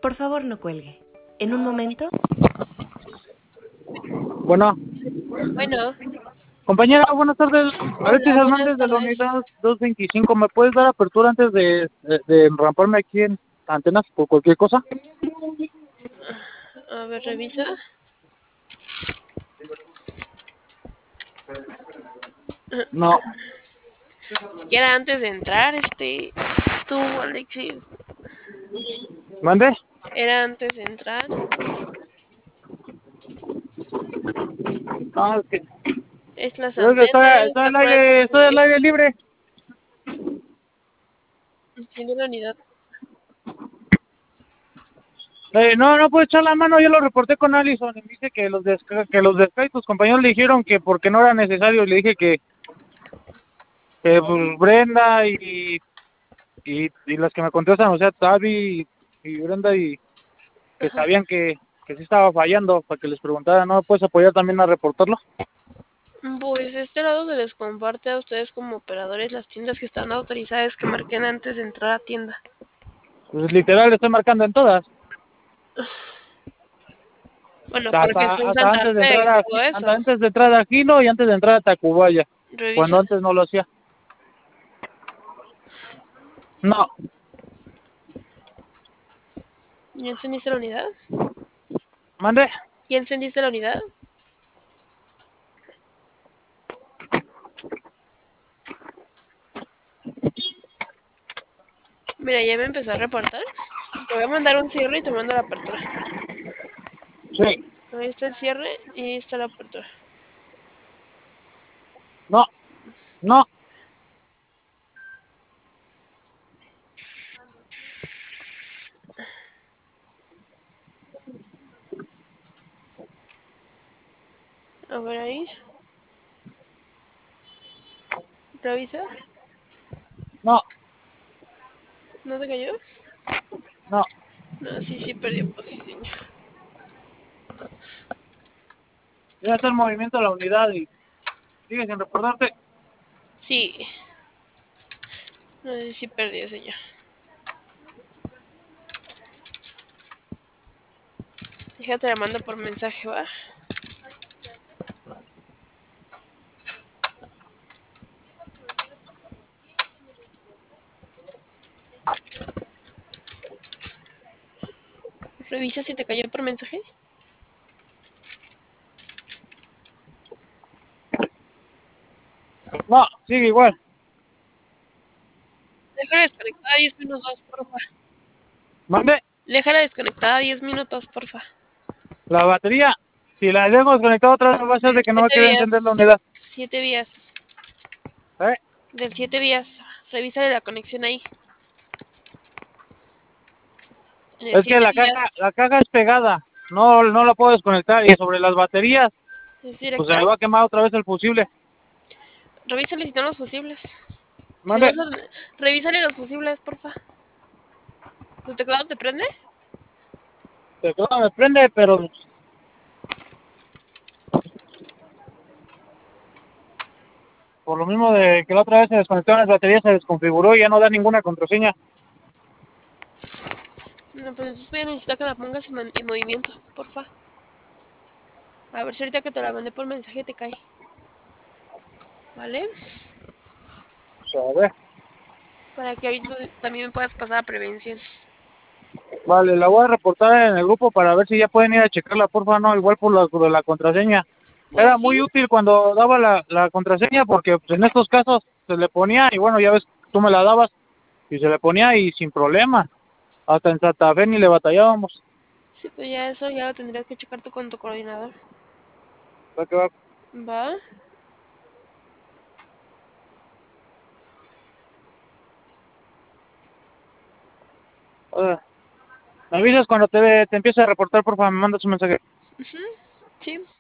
Por favor, no cuelgue. En un momento. Bueno, Bueno, compañera, buenas tardes. Alexis hola, buenas Hernández de la tardes. unidad 225. ¿Me puedes dar apertura antes de enramparme aquí en antenas por cualquier cosa? A ver, revisa. No. Siquiera antes de entrar, tú, Alexis, ¿Mande? era antes de entrar. No, es que Es las yo antenas, estoy al aire libre. tiene la unidad. No puedo echar la mano. Yo lo reporté con Allison y me dice que los de Sky, tus compañeros le dijeron que porque no era necesario. Le dije que pues, Brenda y las que me contestan, o sea, Tavi y Brenda y que Ajá. sabían que sí estaba fallando, para que les preguntara, ¿no me puedes apoyar también a reportarlo? Pues este lado se les comparte a ustedes como operadores las tiendas que están autorizadas que marquen antes de entrar a tienda. Pues literal, estoy marcando en todas. Bueno, porque Hasta, está en hasta Santa antes de Fe entrar y a, todo hasta eso. antes de entrar a Gilo y antes de entrar a Tacubaya, Revisa. cuando antes no lo hacía. No, ¿Ya encendiste la unidad? mande. ¿Ya encendiste la unidad? Mira, ya me empezó a reportar. Te voy a mandar un cierre y te mando la apertura. Sí, Ahí está el cierre y ahí está la apertura. no, no. A ver ahí. Revisa. No, ¿No te cayó? no. No, sí, perdió posición. Ya está el movimiento de la unidad y sigue sin reportarte. Sí. No, sí perdió, señor. Déjate la mando por mensaje, ¿va? Revisa si te cayó por mensaje. No, sigue igual. Déjala desconectada 10 minutos, porfa. Mande. Déjala desconectada 10 minutos, porfa. La batería, si la dejo desconectada otra vez va a ser de que no me 7 quiere vías. encender la unidad. 7 vías. ¿Eh? Del 7 vías. Revísale la conexión ahí. En el Es que 7 vías. la caja es pegada. No la puedo desconectar. Y sobre las baterías, ¿Es pues se directa? me va a quemar otra vez el fusible. Revísale si no los fusibles. Si no, Mande. revísale los fusibles, porfa. ¿Tu teclado te prende? El teclado me prende, pero por lo mismo de que la otra vez se desconectaron las baterías, se desconfiguró y ya no da ninguna contraseña. No, pues entonces voy a necesitar que la pongas en movimiento, porfa. A ver si ahorita que te la mandé por mensaje te cae. ¿Vale? O sea, a ver. Para que ahorita también me puedas pasar a prevención. Vale, la voy a reportar en el grupo para ver si ya pueden ir a checarla, porfa, no, igual por lo de la contraseña. Pues Era sí. muy útil cuando daba la contraseña porque pues, en estos casos se le ponía y bueno, ya ves, tú me la dabas y se le ponía y sin problema. Hasta en Santa Fe ni le batallábamos. Sí, pues ya eso ya lo tendrías que checar tú con tu coordinador. Va que va. ¿Va? Ah, me avisas cuando te empiece a reportar, porfa, me mandas un mensaje. Ujú. Sí.